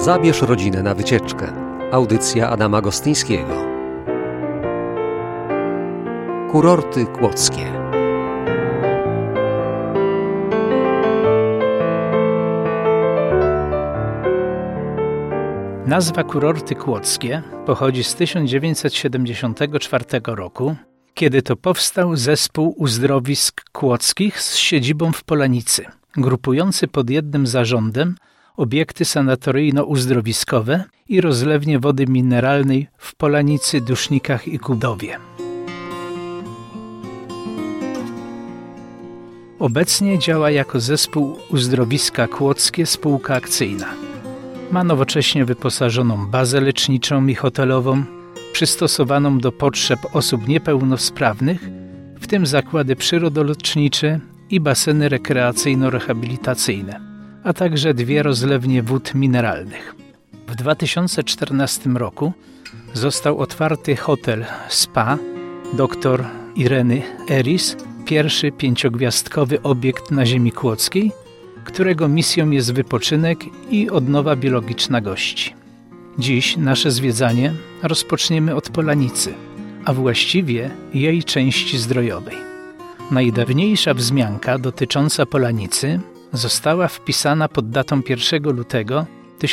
Zabierz rodzinę na wycieczkę. Audycja Adama Gostyńskiego. Kurorty kłodzkie. Nazwa Kurorty Kłodzkie pochodzi z 1974 roku, kiedy to powstał Zespół Uzdrowisk Kłodzkich z siedzibą w Polanicy, grupujący pod jednym zarządem obiekty sanatoryjno-uzdrowiskowe i rozlewnie wody mineralnej w Polanicy, Dusznikach i Kudowie. Obecnie działa jako Zespół Uzdrowiska Kłodzkie spółka akcyjna. Ma nowocześnie wyposażoną bazę leczniczą i hotelową, przystosowaną do potrzeb osób niepełnosprawnych, w tym zakłady przyrodolecznicze i baseny rekreacyjno-rehabilitacyjne, a także 2 rozlewnie wód mineralnych. W 2014 roku został otwarty hotel Spa dr Ireny Eris, pierwszy 5-gwiazdkowy obiekt na ziemi kłodzkiej, którego misją jest wypoczynek i odnowa biologiczna gości. Dziś nasze zwiedzanie rozpoczniemy od Polanicy, a właściwie jej części zdrojowej. Najdawniejsza wzmianka dotycząca Polanicy została wpisana pod datą 1 lutego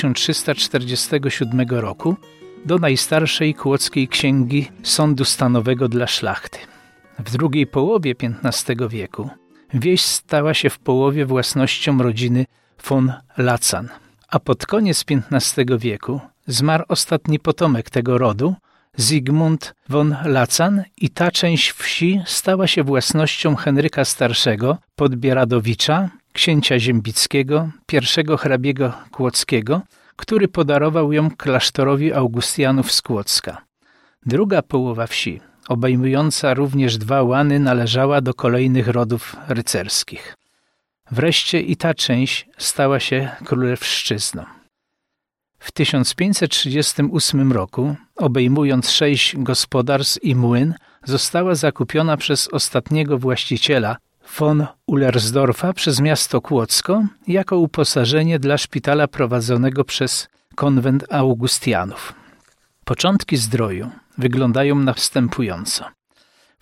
1347 roku do najstarszej kłodzkiej księgi Sądu Stanowego dla szlachty. W drugiej połowie XV wieku wieś stała się w połowie własnością rodziny von Lacan, a pod koniec XV wieku zmarł ostatni potomek tego rodu, Zygmunt von Lacan, i ta część wsi stała się własnością Henryka Starszego Podbieradowicza, księcia ziembickiego, pierwszego hrabiego kłodzkiego, który podarował ją klasztorowi Augustianów z Kłodzka. Druga połowa wsi, obejmująca również 2 łany, należała do kolejnych rodów rycerskich. Wreszcie i ta część stała się królewszczyzną. W 1538 roku, obejmując 6 gospodarstw i młyn, została zakupiona przez ostatniego właściciela von Ullersdorfa przez miasto Kłodzko jako uposażenie dla szpitala prowadzonego przez konwent Augustianów. Początki zdroju wyglądają następująco. W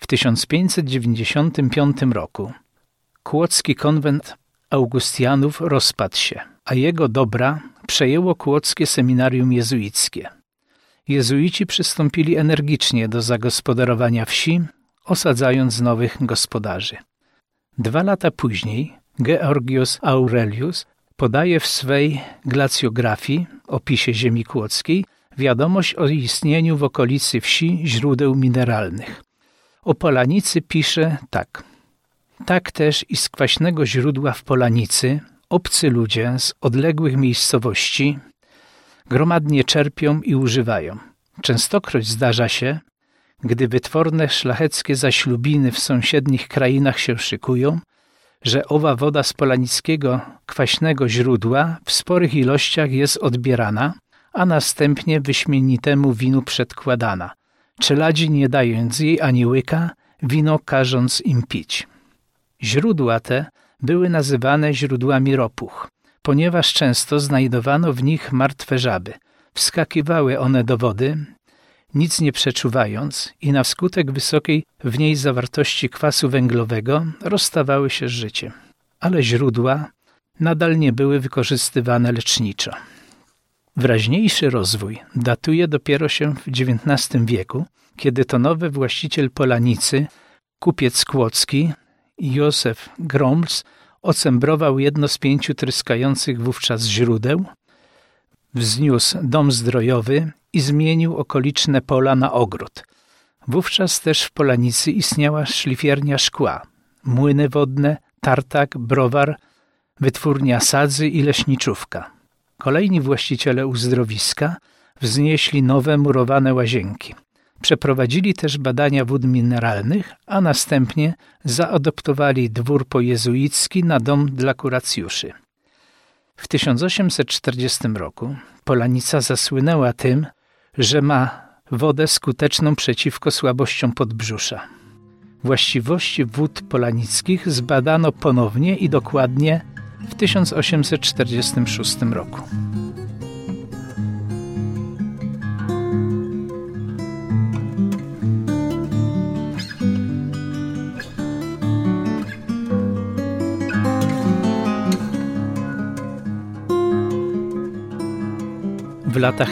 1595 roku kłodzki konwent Augustianów rozpadł się, a jego dobra przejęło kłodzkie seminarium jezuickie. Jezuici przystąpili energicznie do zagospodarowania wsi, osadzając nowych gospodarzy. 2 lata później Georgios Aurelius podaje w swej glacjografii, opisie ziemi kłodzkiej, wiadomość o istnieniu w okolicy wsi źródeł mineralnych. O Polanicy pisze tak. Tak też i z kwaśnego źródła w Polanicy obcy ludzie z odległych miejscowości gromadnie czerpią i używają. Częstokroć zdarza się, gdy wytworne szlacheckie zaślubiny w sąsiednich krainach się szykują, że owa woda z polanickiego kwaśnego źródła w sporych ilościach jest odbierana, a następnie wyśmienitemu winu przedkładana, czeladzi nie dając jej ani łyka, wino każąc im pić. Źródła te były nazywane źródłami ropuch, ponieważ często znajdowano w nich martwe żaby. Wskakiwały one do wody, nic nie przeczuwając, i na skutek wysokiej w niej zawartości kwasu węglowego rozstawały się z życiem. Ale źródła nadal nie były wykorzystywane leczniczo. Wyraźniejszy rozwój datuje dopiero się w XIX wieku, kiedy to nowy właściciel Polanicy, kupiec kłodzki, Józef Gromls, ocembrował jedno z 5 tryskających wówczas źródeł, wzniósł dom zdrojowy i zmienił okoliczne pola na ogród. Wówczas też w Polanicy istniała szlifiernia szkła, młyny wodne, tartak, browar, wytwórnia sadzy i leśniczówka. Kolejni właściciele uzdrowiska wznieśli nowe murowane łazienki. Przeprowadzili też badania wód mineralnych, a następnie zaadoptowali dwór pojezuicki na dom dla kuracjuszy. W 1840 roku Polanica zasłynęła tym, że ma wodę skuteczną przeciwko słabościom podbrzusza. Właściwości wód polanickich zbadano ponownie i dokładnie w 1846 roku. latach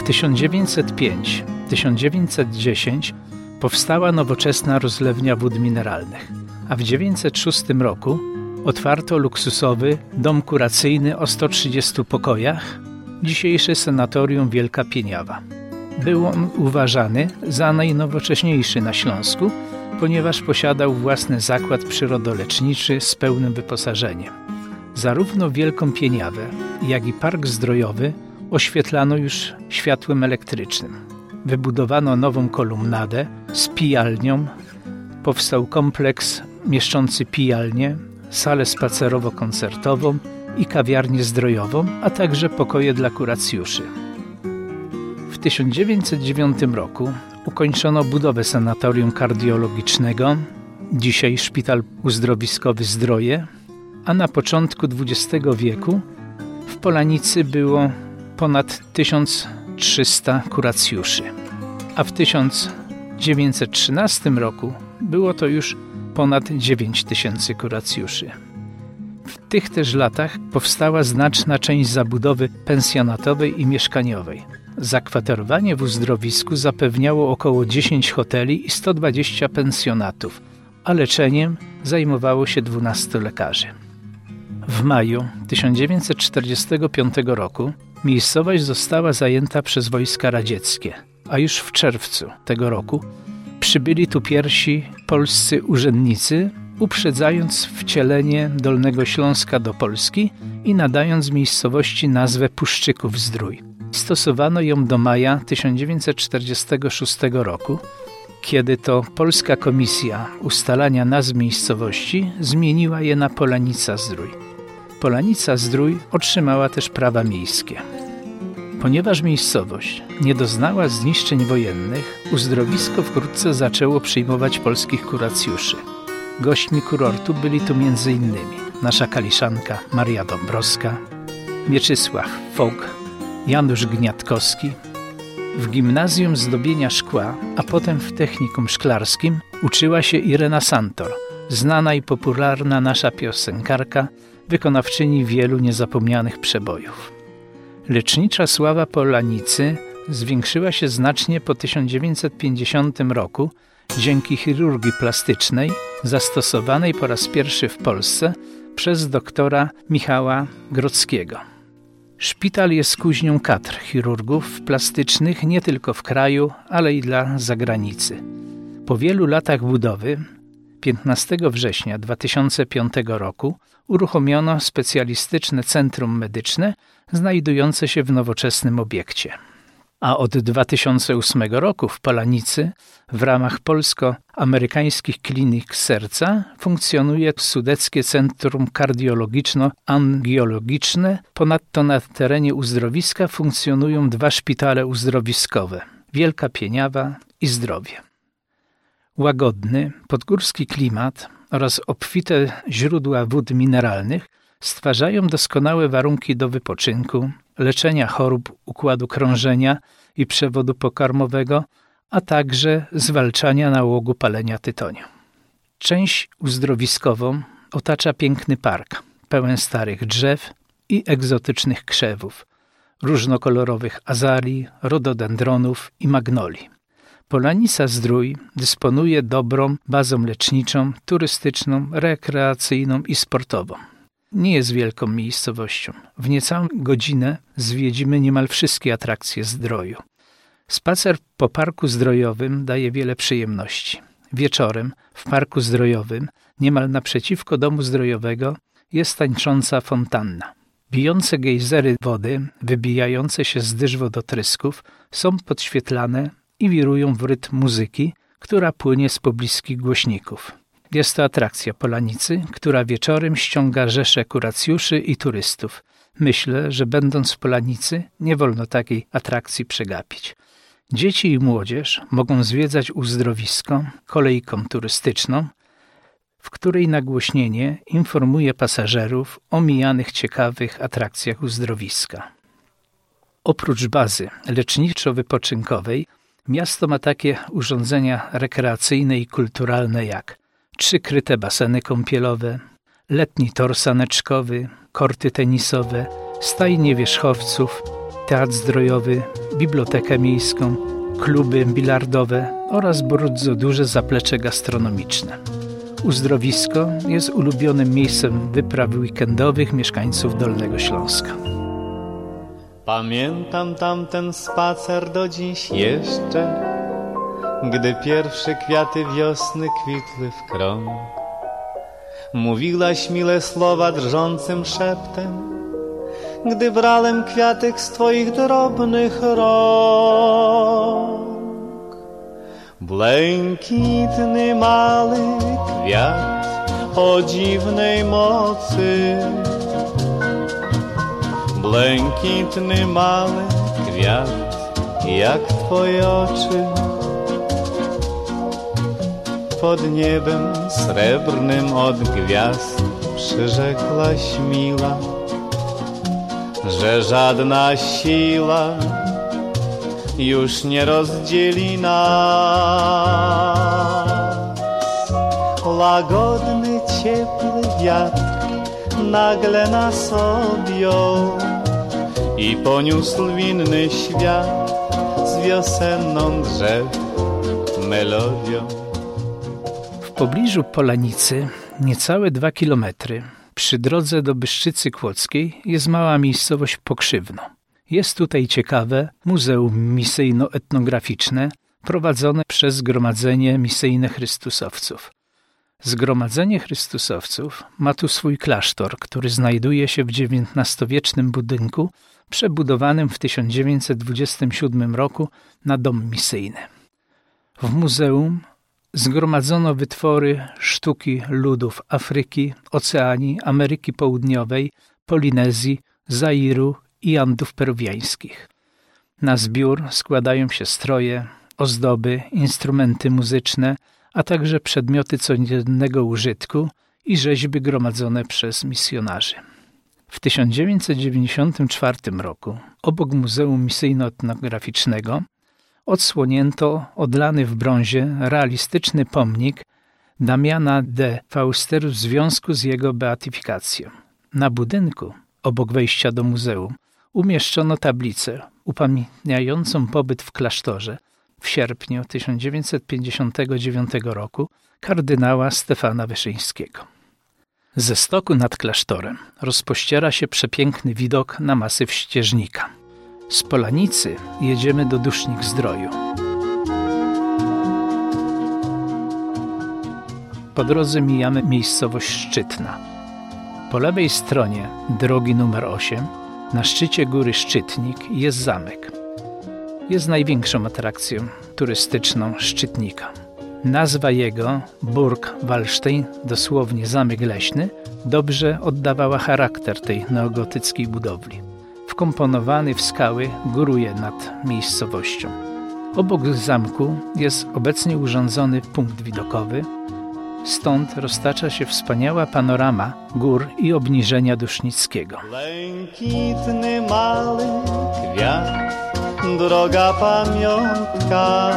1905-1910 powstała nowoczesna rozlewnia wód mineralnych, a w 1906 roku otwarto luksusowy dom kuracyjny o 130 pokojach, dzisiejsze sanatorium Wielka Pieniawa. Był on uważany za najnowocześniejszy na Śląsku, ponieważ posiadał własny zakład przyrodoleczniczy z pełnym wyposażeniem. Zarówno Wielką Pieniawę, jak i park zdrojowy oświetlano już światłem elektrycznym. Wybudowano nową kolumnadę z pijalnią, powstał kompleks mieszczący pijalnię, salę spacerowo-koncertową i kawiarnię zdrojową, a także pokoje dla kuracjuszy. W 1909 roku ukończono budowę sanatorium kardiologicznego, dzisiaj Szpital Uzdrowiskowy Zdroje, a na początku XX wieku w Polanicy było ponad 1300 kuracjuszy, a w 1913 roku było to już ponad 9000 kuracjuszy. W tych też latach powstała znaczna część zabudowy pensjonatowej i mieszkaniowej. Zakwaterowanie w uzdrowisku zapewniało około 10 hoteli i 120 pensjonatów, a leczeniem zajmowało się 12 lekarzy. W maju 1945 roku miejscowość została zajęta przez wojska radzieckie, a już w czerwcu tego roku przybyli tu pierwsi polscy urzędnicy, uprzedzając wcielenie Dolnego Śląska do Polski i nadając miejscowości nazwę Puszczyków-Zdrój. Stosowano ją do maja 1946 roku, kiedy to Polska Komisja Ustalania Nazw Miejscowości zmieniła je na Polanica-Zdrój. Polanica-Zdrój otrzymała też prawa miejskie. Ponieważ miejscowość nie doznała zniszczeń wojennych, uzdrowisko wkrótce zaczęło przyjmować polskich kuracjuszy. Gośćmi kurortu byli tu m.in. nasza Kaliszanka Maria Dąbrowska, Mieczysław Fok, Janusz Gniatkowski. W gimnazjum zdobienia szkła, a potem w technikum szklarskim uczyła się Irena Santor, znana i popularna nasza piosenkarka, wykonawczyni wielu niezapomnianych przebojów. Lecznicza sława Polanicy zwiększyła się znacznie po 1950 roku dzięki chirurgii plastycznej zastosowanej po raz pierwszy w Polsce przez doktora Michała Grodzkiego. Szpital jest kuźnią kadr chirurgów plastycznych nie tylko w kraju, ale i dla zagranicy. Po wielu latach budowy 15 września 2005 roku uruchomiono specjalistyczne centrum medyczne znajdujące się w nowoczesnym obiekcie. A od 2008 roku w Polanicy w ramach polsko-amerykańskich klinik serca funkcjonuje Sudeckie Centrum Kardiologiczno-Angiologiczne. Ponadto na terenie uzdrowiska funkcjonują 2 szpitale uzdrowiskowe – Wielka Pieniawa i Zdrowie. Łagodny, podgórski klimat oraz obfite źródła wód mineralnych stwarzają doskonałe warunki do wypoczynku, leczenia chorób układu krążenia i przewodu pokarmowego, a także zwalczania nałogu palenia tytoniu. Część uzdrowiskową otacza piękny park, pełen starych drzew i egzotycznych krzewów, różnokolorowych azalii, rododendronów i magnolii. Polanica-Zdrój dysponuje dobrą bazą leczniczą, turystyczną, rekreacyjną i sportową. Nie jest wielką miejscowością. W niecałą godzinę zwiedzimy niemal wszystkie atrakcje Zdroju. Spacer po parku zdrojowym daje wiele przyjemności. Wieczorem w parku zdrojowym, niemal naprzeciwko domu zdrojowego, jest tańcząca fontanna. Bijące gejzery wody, wybijające się z dyż wodotrysków, są podświetlane i wirują w rytm muzyki, która płynie z pobliskich głośników. Jest to atrakcja Polanicy, która wieczorem ściąga rzesze kuracjuszy i turystów. Myślę, że będąc w Polanicy nie wolno takiej atrakcji przegapić. Dzieci i młodzież mogą zwiedzać uzdrowisko kolejką turystyczną, w której nagłośnienie informuje pasażerów o mijanych ciekawych atrakcjach uzdrowiska. Oprócz bazy leczniczo-wypoczynkowej miasto ma takie urządzenia rekreacyjne i kulturalne jak 3 kryte baseny kąpielowe, letni tor saneczkowy, korty tenisowe, stajnie wierzchowców, teatr zdrojowy, bibliotekę miejską, kluby bilardowe oraz bardzo duże zaplecze gastronomiczne. Uzdrowisko jest ulubionym miejscem wypraw weekendowych mieszkańców Dolnego Śląska. Pamiętam tamten spacer do dziś jeszcze, gdy pierwsze kwiaty wiosny kwitły w krąg. Mówiłaś mile słowa drżącym szeptem, gdy brałem kwiatek z twoich drobnych rąk. Błękitny mały kwiat o dziwnej mocy, błękitny mały kwiat jak twoje oczy. Pod niebem srebrnym od gwiazd przyrzekłaś mila, że żadna siła już nie rozdzieli nas. Łagodny, ciepły wiatr nagle nas objął i poniósł w inny świat z wiosenną drzew melodią. W pobliżu Polanicy, niecałe 2 kilometry, przy drodze do Bystrzycy Kłodzkiej jest mała miejscowość Pokrzywno. Jest tutaj ciekawe muzeum misyjno-etnograficzne prowadzone przez Zgromadzenie Misyjne Chrystusowców. Zgromadzenie Chrystusowców ma tu swój klasztor, który znajduje się w XIX-wiecznym budynku przebudowanym w 1927 roku na dom misyjny. W muzeum zgromadzono wytwory sztuki ludów Afryki, Oceanii, Ameryki Południowej, Polinezji, Zairu i Andów peruwiańskich. Na zbiór składają się stroje, ozdoby, instrumenty muzyczne, a także przedmioty codziennego użytku i rzeźby gromadzone przez misjonarzy. W 1994 roku obok Muzeum Misyjno-Etnograficznego odsłonięto odlany w brązie realistyczny pomnik Damiana de Fauster w związku z jego beatyfikacją. Na budynku, obok wejścia do muzeum, umieszczono tablicę upamiętniającą pobyt w klasztorze w sierpniu 1959 roku kardynała Stefana Wyszyńskiego. Ze stoku nad klasztorem rozpościera się przepiękny widok na masyw Ścieżnika. Z Polanicy jedziemy do Dusznik-Zdroju. Po drodze mijamy miejscowość Szczytna. Po lewej stronie drogi numer 8 na szczycie góry Szczytnik jest zamek. Jest największą atrakcją turystyczną Szczytnika. Nazwa jego, Burg Wallstein, dosłownie zamek leśny, dobrze oddawała charakter tej neogotyckiej budowli. Wkomponowany w skały góruje nad miejscowością. Obok zamku jest obecnie urządzony punkt widokowy. Stąd roztacza się wspaniała panorama gór i obniżenia Dusznickiego. Błękitny mały kwiat, droga pamiątka,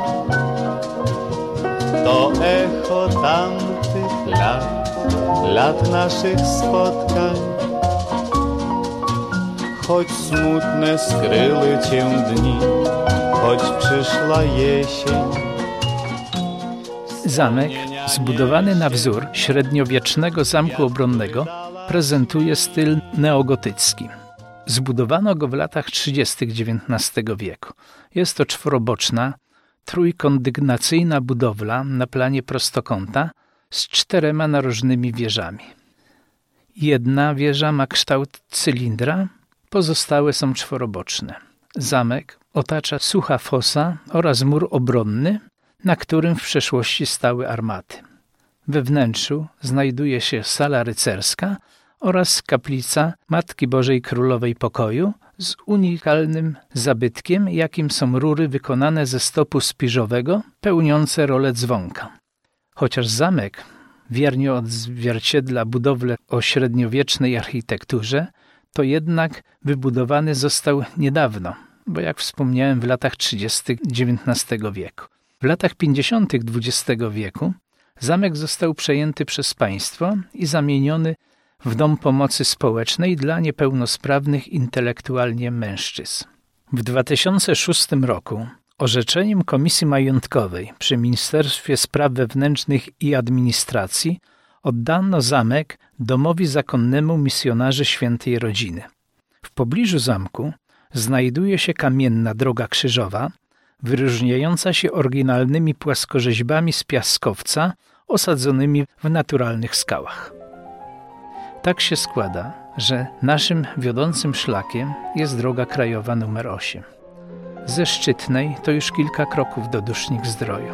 to echo tamtych lat naszych spotkań. Choć smutne skryły cię dni, choć przyszła jesień. Zamek, zbudowany na wzór średniowiecznego zamku obronnego, prezentuje styl neogotycki. Zbudowano go w latach 30. XIX wieku. Jest to czworoboczna, trójkondygnacyjna budowla na planie prostokąta z 4 narożnymi wieżami. Jedna wieża ma kształt cylindra, pozostałe są czworoboczne. Zamek otacza sucha fosa oraz mur obronny, na którym w przeszłości stały armaty. We wnętrzu znajduje się sala rycerska oraz kaplica Matki Bożej Królowej Pokoju z unikalnym zabytkiem, jakim są rury wykonane ze stopu spiżowego, pełniące rolę dzwonka. Chociaż zamek wiernie odzwierciedla budowlę o średniowiecznej architekturze, to jednak wybudowany został niedawno, bo jak wspomniałem w latach 30. XIX wieku. W latach 50. XX wieku zamek został przejęty przez państwo i zamieniony w Dom Pomocy Społecznej dla niepełnosprawnych intelektualnie mężczyzn. W 2006 roku orzeczeniem Komisji Majątkowej przy Ministerstwie Spraw Wewnętrznych i Administracji oddano zamek Domowi Zakonnemu Misjonarzy Świętej Rodziny. W pobliżu zamku znajduje się kamienna droga krzyżowa, wyróżniająca się oryginalnymi płaskorzeźbami z piaskowca osadzonymi w naturalnych skałach. Tak się składa, że naszym wiodącym szlakiem jest droga krajowa nr 8. Ze Szczytnej to już kilka kroków do Dusznik-Zdroju.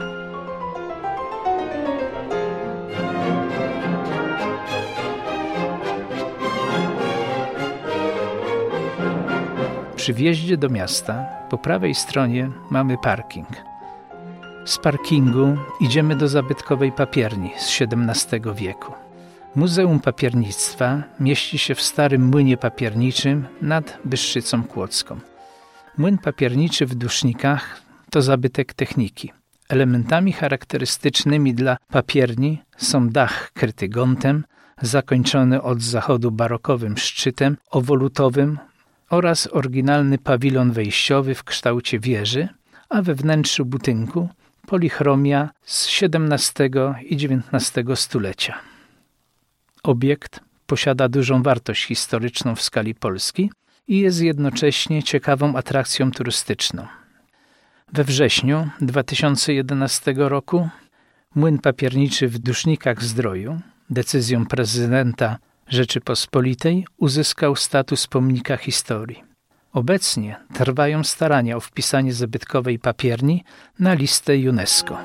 Przy wjeździe do miasta po prawej stronie mamy parking. Z parkingu idziemy do zabytkowej papierni z XVII wieku. Muzeum Papiernictwa mieści się w starym młynie papierniczym nad Bystrzycą Kłodzką. Młyn papierniczy w Dusznikach to zabytek techniki. Elementami charakterystycznymi dla papierni są dach kryty gontem, zakończony od zachodu barokowym szczytem owolutowym oraz oryginalny pawilon wejściowy w kształcie wieży, a we wnętrzu budynku polichromia z XVII i XIX stulecia. Obiekt posiada dużą wartość historyczną w skali Polski i jest jednocześnie ciekawą atrakcją turystyczną. We wrześniu 2011 roku młyn papierniczy w Dusznikach-Zdroju decyzją prezydenta Rzeczypospolitej uzyskał status pomnika historii. Obecnie trwają starania o wpisanie zabytkowej papierni na listę UNESCO.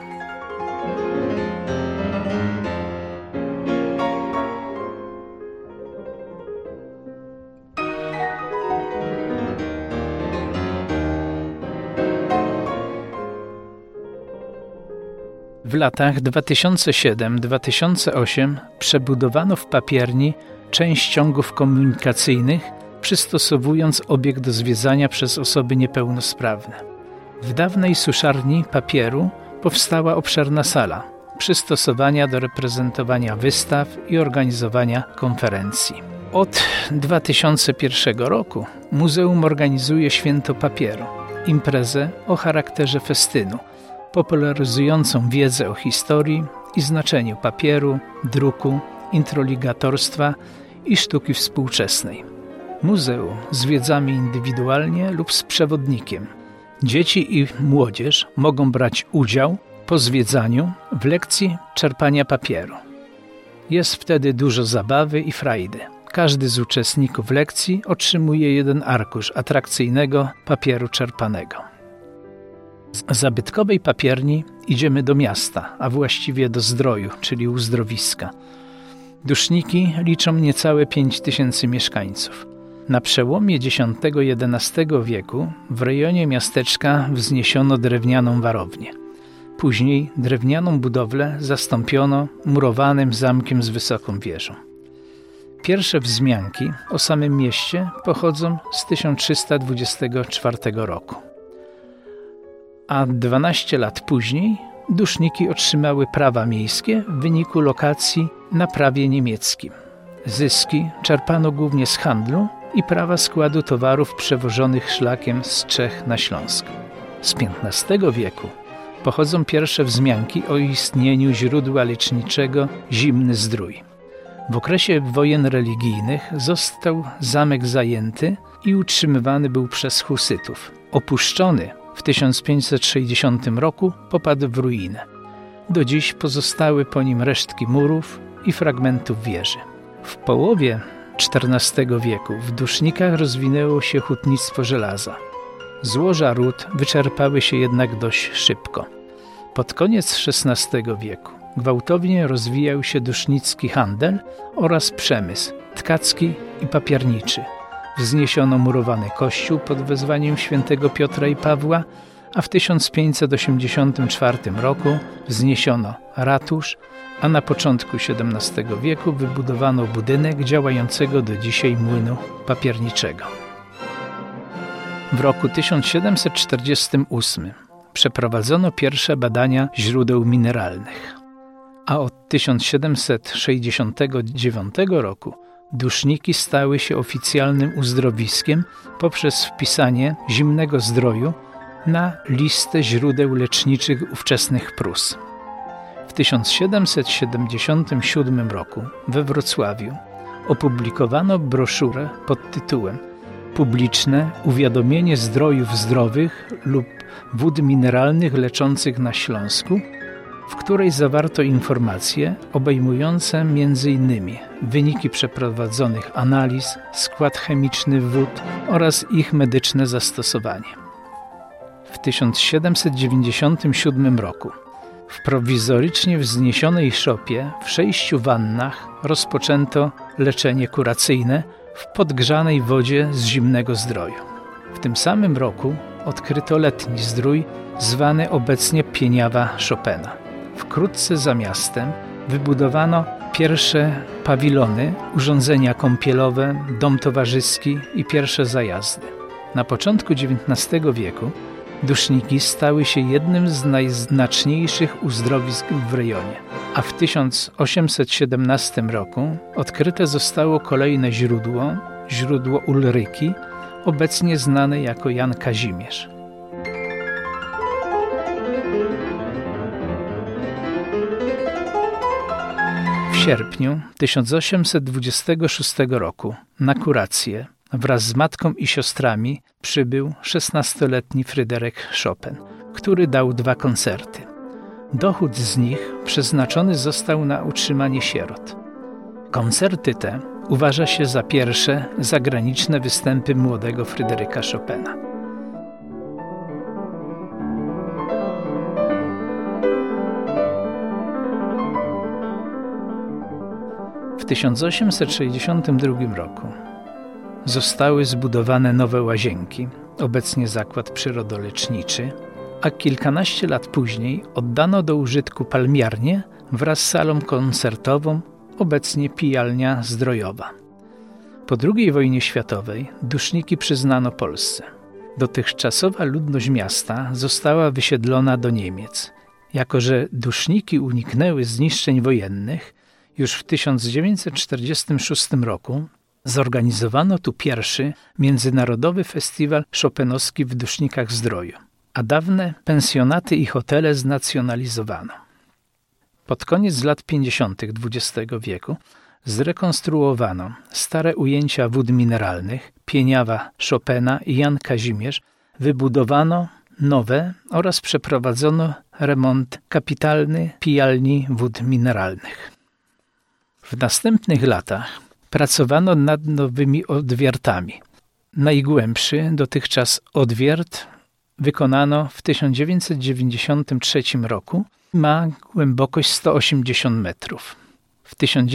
W latach 2007-2008 przebudowano w papierni część ciągów komunikacyjnych, przystosowując obiekt do zwiedzania przez osoby niepełnosprawne. W dawnej suszarni papieru powstała obszerna sala, przystosowania do reprezentowania wystaw i organizowania konferencji. Od 2001 roku muzeum organizuje Święto Papieru, imprezę o charakterze festynu, popularyzującą wiedzę o historii i znaczeniu papieru, druku, introligatorstwa i sztuki współczesnej. Muzeum zwiedzamy indywidualnie lub z przewodnikiem. Dzieci i młodzież mogą brać udział po zwiedzaniu w lekcji czerpania papieru. Jest wtedy dużo zabawy i frajdy. Każdy z uczestników lekcji otrzymuje jeden arkusz atrakcyjnego papieru czerpanego. Z zabytkowej papierni idziemy do miasta, a właściwie do Zdroju, czyli uzdrowiska. Duszniki liczą niecałe 5000 mieszkańców. Na przełomie X-XI wieku w rejonie miasteczka wzniesiono drewnianą warownię. Później drewnianą budowlę zastąpiono murowanym zamkiem z wysoką wieżą. Pierwsze wzmianki o samym mieście pochodzą z 1324 roku. A 12 lat później Duszniki otrzymały prawa miejskie w wyniku lokacji na prawie niemieckim. Zyski czerpano głównie z handlu i prawa składu towarów przewożonych szlakiem z Czech na Śląsk. Z XV wieku pochodzą pierwsze wzmianki o istnieniu źródła leczniczego Zimny Zdrój. W okresie wojen religijnych został zamek zajęty i utrzymywany był przez husytów. Opuszczony w 1560 roku popadł w ruinę. Do dziś pozostały po nim resztki murów i fragmentów wieży. W połowie XIV wieku w Dusznikach rozwinęło się hutnictwo żelaza. Złoża ród wyczerpały się jednak dość szybko. Pod koniec XVI wieku gwałtownie rozwijał się dusznicki handel oraz przemysł tkacki i papierniczy. Wzniesiono murowany kościół pod wezwaniem świętego Piotra i Pawła, a w 1584 roku wzniesiono ratusz, a na początku XVII wieku wybudowano budynek działającego do dzisiaj młynu papierniczego. W roku 1748 przeprowadzono pierwsze badania źródeł mineralnych, a od 1769 roku Duszniki stały się oficjalnym uzdrowiskiem poprzez wpisanie Zimnego Zdroju na listę źródeł leczniczych ówczesnych Prus. W 1777 roku we Wrocławiu opublikowano broszurę pod tytułem Publiczne uwiadomienie zdrojów zdrowych lub wód mineralnych leczących na Śląsku, w której zawarto informacje obejmujące m.in. wyniki przeprowadzonych analiz, skład chemiczny wód oraz ich medyczne zastosowanie. W 1797 roku w prowizorycznie wzniesionej szopie w 6 wannach rozpoczęto leczenie kuracyjne w podgrzanej wodzie z Zimnego Zdroju. W tym samym roku odkryto Letni Zdrój, zwany obecnie Pieniawa Chopina. Wkrótce za miastem wybudowano pierwsze pawilony, urządzenia kąpielowe, dom towarzyski i pierwsze zajazdy. Na początku XIX wieku Duszniki stały się jednym z najznaczniejszych uzdrowisk w rejonie, a w 1817 roku odkryte zostało kolejne źródło Ulryki, obecnie znane jako Jan Kazimierz. W sierpniu 1826 roku na kurację wraz z matką i siostrami przybył 16-letni Fryderyk Chopin, który dał 2 koncerty. Dochód z nich przeznaczony został na utrzymanie sierot. Koncerty te uważa się za pierwsze zagraniczne występy młodego Fryderyka Chopina. W 1862 roku zostały zbudowane nowe łazienki, obecnie zakład przyrodoleczniczy, a kilkanaście lat później oddano do użytku palmiarnię wraz z salą koncertową, obecnie pijalnia zdrojowa. Po II wojnie światowej Duszniki przyznano Polsce. Dotychczasowa ludność miasta została wysiedlona do Niemiec. Jako że Duszniki uniknęły zniszczeń wojennych, już w 1946 roku zorganizowano tu pierwszy międzynarodowy festiwal chopinowski w Dusznikach Zdroju, a dawne pensjonaty i hotele znacjonalizowano. Pod koniec lat 50. XX wieku zrekonstruowano stare ujęcia wód mineralnych, Pieniawa Chopina i Jan Kazimierz, wybudowano nowe oraz przeprowadzono remont kapitalny pijalni wód mineralnych. W następnych latach pracowano nad nowymi odwiertami. Najgłębszy dotychczas odwiert wykonano w 1993 roku. Ma głębokość 180 metrów. W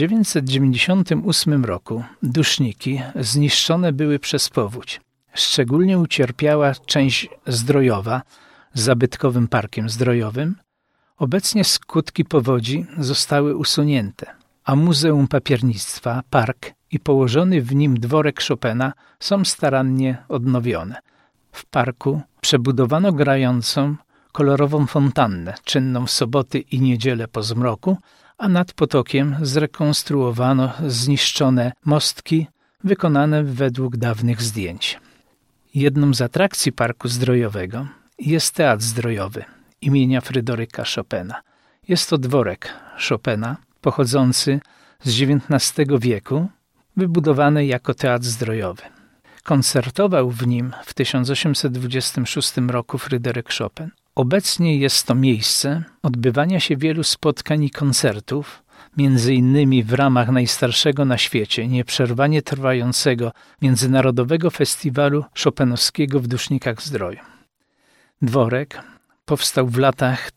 1998 roku Duszniki zniszczone były przez powódź. Szczególnie ucierpiała część zdrojowa z zabytkowym parkiem zdrojowym. Obecnie skutki powodzi zostały usunięte, a Muzeum Papiernictwa, park i położony w nim dworek Chopina są starannie odnowione. W parku przebudowano grającą kolorową fontannę, czynną w soboty i niedzielę po zmroku, a nad potokiem zrekonstruowano zniszczone mostki wykonane według dawnych zdjęć. Jedną z atrakcji Parku Zdrojowego jest Teatr Zdrojowy imienia Fryderyka Chopina. Jest to dworek Chopina pochodzący z XIX wieku, wybudowany jako teatr zdrojowy. Koncertował w nim w 1826 roku Fryderyk Chopin. Obecnie jest to miejsce odbywania się wielu spotkań i koncertów, między innymi w ramach najstarszego na świecie, nieprzerwanie trwającego Międzynarodowego Festiwalu Chopinowskiego w Dusznikach Zdroju. Dworek powstał w latach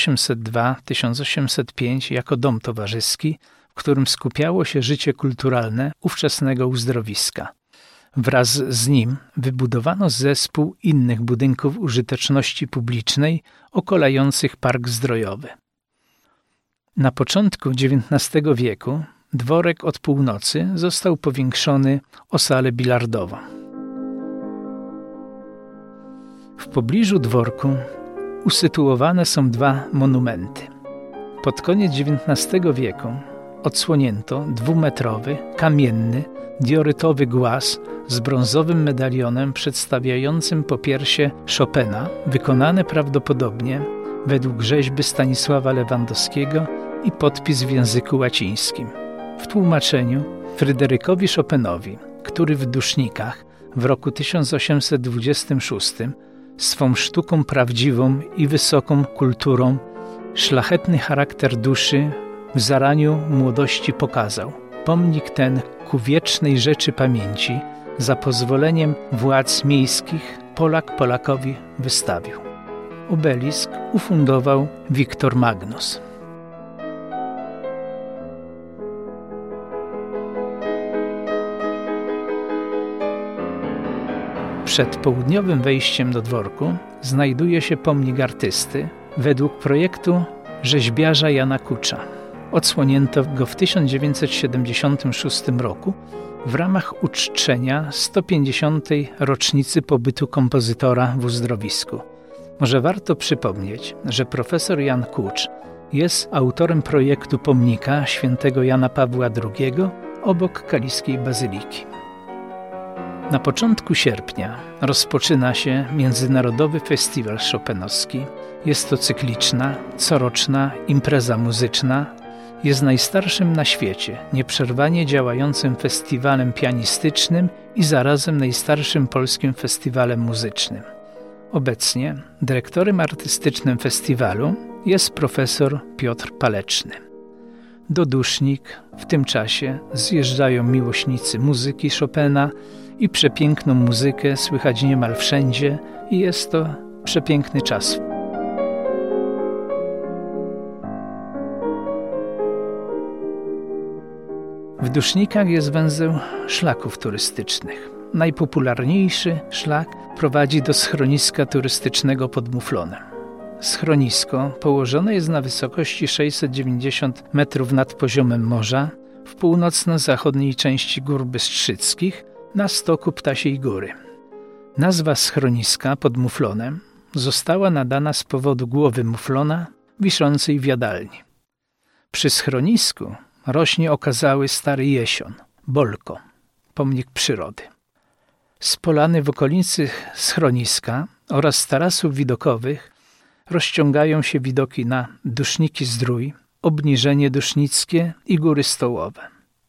1802-1805 jako dom towarzyski, w którym skupiało się życie kulturalne ówczesnego uzdrowiska. Wraz z nim wybudowano zespół innych budynków użyteczności publicznej okolających Park Zdrojowy. Na początku XIX wieku dworek od północy został powiększony o salę bilardową. W pobliżu dworku usytuowane są 2 monumenty. Pod koniec XIX wieku odsłonięto 2-metrowy, kamienny, diorytowy głaz z brązowym medalionem przedstawiającym popiersie Chopina, wykonane prawdopodobnie według rzeźby Stanisława Lewandowskiego i podpis w języku łacińskim. W tłumaczeniu Fryderykowi Chopinowi, który w Dusznikach w roku 1826 swą sztuką prawdziwą i wysoką kulturą szlachetny charakter duszy w zaraniu młodości pokazał. Pomnik ten ku wiecznej rzeczy pamięci za pozwoleniem władz miejskich Polak Polakowi wystawił. Obelisk ufundował Wiktor Magnus. Przed południowym wejściem do dworku znajduje się pomnik artysty według projektu rzeźbiarza Jana Kucza. Odsłonięto go w 1976 roku w ramach uczczenia 150. rocznicy pobytu kompozytora w uzdrowisku. Może warto przypomnieć, że profesor Jan Kucz jest autorem projektu pomnika świętego Jana Pawła II obok Kaliskiej Bazyliki. Na początku sierpnia rozpoczyna się Międzynarodowy Festiwal Chopinowski. Jest to cykliczna, coroczna impreza muzyczna. Jest najstarszym na świecie, nieprzerwanie działającym festiwalem pianistycznym i zarazem najstarszym polskim festiwalem muzycznym. Obecnie dyrektorem artystycznym festiwalu jest profesor Piotr Paleczny. Do Dusznik w tym czasie zjeżdżają miłośnicy muzyki Chopina i przepiękną muzykę słychać niemal wszędzie i jest to przepiękny czas. W Dusznikach jest węzeł szlaków turystycznych. Najpopularniejszy szlak prowadzi do schroniska turystycznego pod Muflonem. Schronisko położone jest na wysokości 690 metrów nad poziomem morza w północno-zachodniej części Gór Bystrzyckich na stoku Ptasiej Góry. Nazwa schroniska pod Muflonem została nadana z powodu głowy muflona wiszącej w jadalni. Przy schronisku rośnie okazały stary jesion, bolko, pomnik przyrody. Z polany w okolicy schroniska oraz z tarasów widokowych rozciągają się widoki na Duszniki Zdrój, Obniżenie Dusznickie i Góry Stołowe.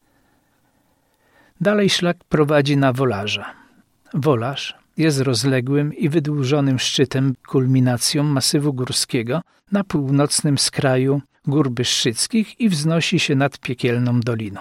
Dalej szlak prowadzi na Wolarza. Wolarz jest rozległym i wydłużonym szczytem, kulminacją masywu górskiego na północnym skraju Gór Bystrzyckich i wznosi się nad Piekielną Doliną.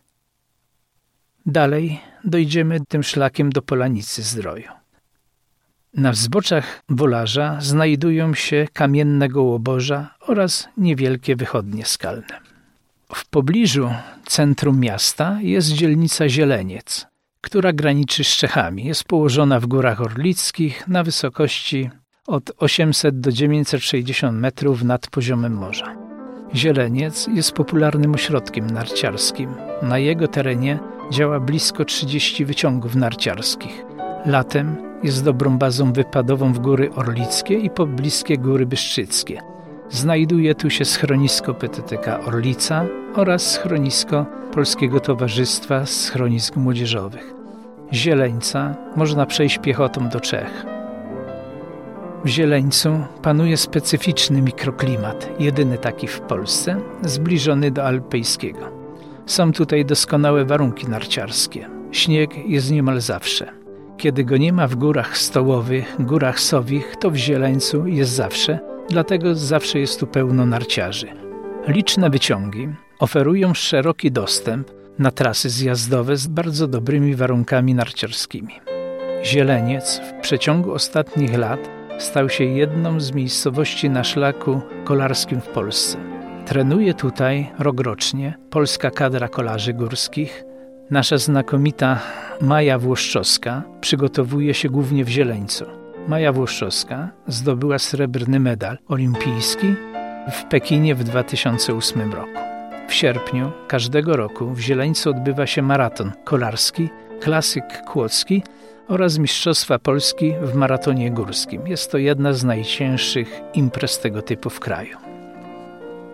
Dalej dojdziemy tym szlakiem do Polanicy Zdroju. Na wzboczach Wolarza znajdują się kamienne gołoborza oraz niewielkie wychodnie skalne. W pobliżu centrum miasta jest dzielnica Zieleniec, która graniczy z Czechami. Jest położona w Górach Orlickich na wysokości od 800 do 960 metrów nad poziomem morza. Zieleniec jest popularnym ośrodkiem narciarskim. Na jego terenie działa blisko 30 wyciągów narciarskich. Latem jest dobrą bazą wypadową w Góry Orlickie i pobliskie Góry Bystrzyckie. Znajduje tu się schronisko PTTK Orlica oraz schronisko Polskiego Towarzystwa Schronisk Młodzieżowych. Z Zieleńca można przejść piechotą do Czech. W Zieleńcu panuje specyficzny mikroklimat, jedyny taki w Polsce, zbliżony do alpejskiego. Są tutaj doskonałe warunki narciarskie. Śnieg jest niemal zawsze. Kiedy go nie ma w Górach Stołowych, Górach Sowich, to w Zieleńcu jest zawsze, dlatego zawsze jest tu pełno narciarzy. Liczne wyciągi oferują szeroki dostęp na trasy zjazdowe z bardzo dobrymi warunkami narciarskimi. Zieleniec w przeciągu ostatnich lat stał się jedną z miejscowości na szlaku kolarskim w Polsce. Trenuje tutaj rokrocznie polska kadra kolarzy górskich. Nasza znakomita Maja Włoszczowska przygotowuje się głównie w Zieleńcu. Maja Włoszczowska zdobyła srebrny medal olimpijski w Pekinie w 2008 roku. W sierpniu każdego roku w Zieleńcu odbywa się maraton kolarski, klasyk kłodzki oraz Mistrzostwa Polski w maratonie górskim. Jest to jedna z najcięższych imprez tego typu w kraju.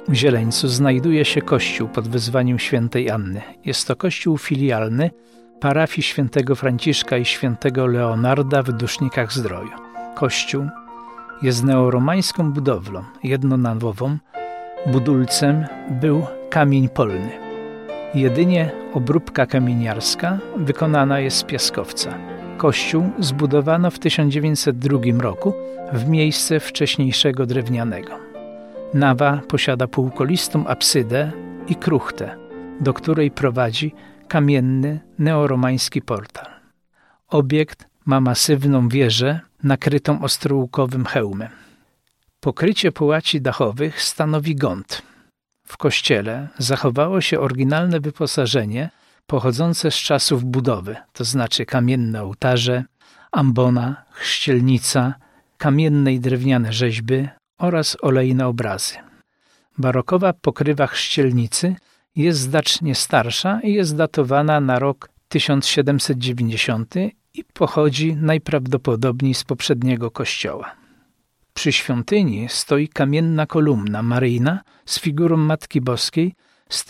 W Zieleńcu znajduje się kościół pod wezwaniem świętej Anny. Jest to kościół filialny parafii świętego Franciszka i świętego Leonarda w Dusznikach-Zdroju. Kościół jest neoromańską budowlą, jednonawową. Budulcem był kamień polny. Jedynie obróbka kamieniarska wykonana jest z piaskowca. Kościół zbudowano w 1902 roku w miejsce wcześniejszego drewnianego. Nawa posiada półkolistą absydę i kruchtę, do której prowadzi kamienny neoromański portal. Obiekt ma masywną wieżę nakrytą ostrołukowym hełmem. Pokrycie połaci dachowych stanowi gąd. W kościele zachowało się oryginalne wyposażenie pochodzące z czasów budowy, to znaczy kamienne ołtarze, ambona, chrzcielnica, kamienne i drewniane rzeźby oraz olejne obrazy. Barokowa pokrywa chrzcielnicy jest znacznie starsza i jest datowana na rok 1790 i pochodzi najprawdopodobniej z poprzedniego kościoła. Przy świątyni stoi kamienna kolumna maryjna z figurą Matki Boskiej z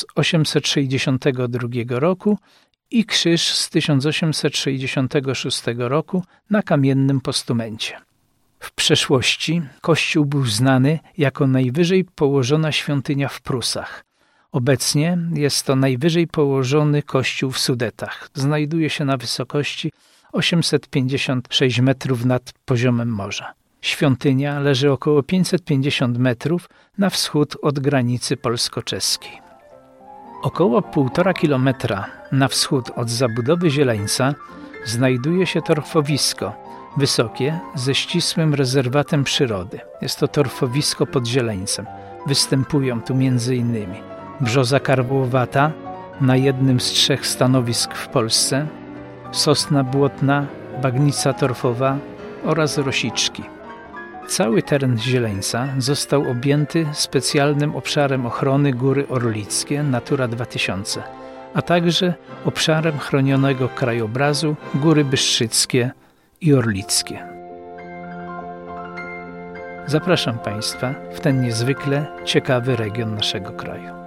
1862 roku i krzyż z 1866 roku na kamiennym postumencie. W przeszłości kościół był znany jako najwyżej położona świątynia w Prusach. Obecnie jest to najwyżej położony kościół w Sudetach. Znajduje się na wysokości 856 metrów nad poziomem morza. Świątynia leży około 550 metrów na wschód od granicy polsko-czeskiej. Około 1,5 kilometra na wschód od zabudowy Zieleńca znajduje się torfowisko wysokie ze ścisłym rezerwatem przyrody. Jest to torfowisko pod Zieleńcem. Występują tu m.in. brzoza karłowata na jednym z 3 stanowisk w Polsce, sosna błotna, bagnica torfowa oraz rosiczki. Cały teren Zieleńca został objęty specjalnym obszarem ochrony Góry Orlickie Natura 2000, a także obszarem chronionego krajobrazu Góry Bystrzyckie i Orlickie. Zapraszam Państwa w ten niezwykle ciekawy region naszego kraju.